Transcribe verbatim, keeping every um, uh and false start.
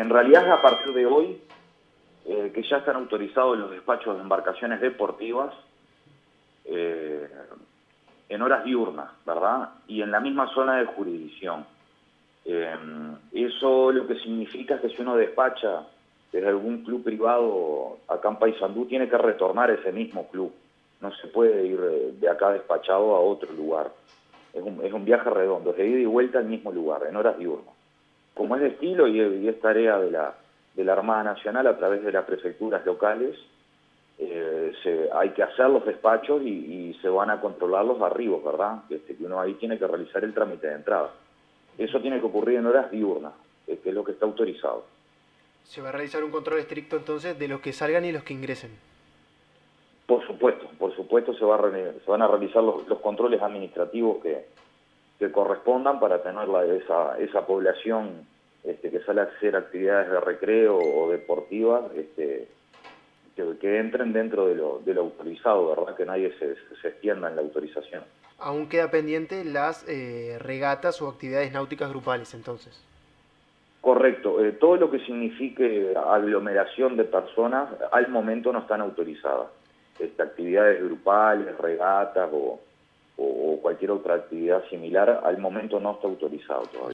en realidad a partir de hoy, eh, que ya están autorizados los despachos de embarcaciones deportivas eh, en horas diurnas, ¿verdad? Y en la misma zona de jurisdicción. Eh, eso lo que significa es que si uno despacha desde algún club privado acá en Paysandú, tiene que retornar a ese mismo club. No se puede ir de acá despachado a otro lugar. Es un, es un viaje redondo, es de ida y vuelta al mismo lugar, en horas diurnas. Como es de estilo y, y es tarea de la, de la Armada Nacional a través de las prefecturas locales, eh, se, hay que hacer los despachos y, y se van a controlar los arribos, ¿verdad? Este, que uno ahí tiene que realizar el trámite de entrada. Eso tiene que ocurrir en horas diurnas, que es lo que está autorizado. Se va a realizar un control estricto entonces de los que salgan y los que ingresen. Por supuesto, por supuesto se, va a, se van a realizar los, los controles administrativos que, que correspondan para tener la, esa, esa población este, que sale a hacer actividades de recreo o deportivas, este, que, que entren dentro de lo, de lo autorizado, ¿verdad? Que nadie se, se extienda en la autorización. Aún queda pendiente las eh, regatas o actividades náuticas grupales entonces. Correcto, eh, todo lo que signifique aglomeración de personas al momento no están autorizadas. Este, actividades grupales, regatas o, o cualquier otra actividad similar, al momento no está autorizado todavía.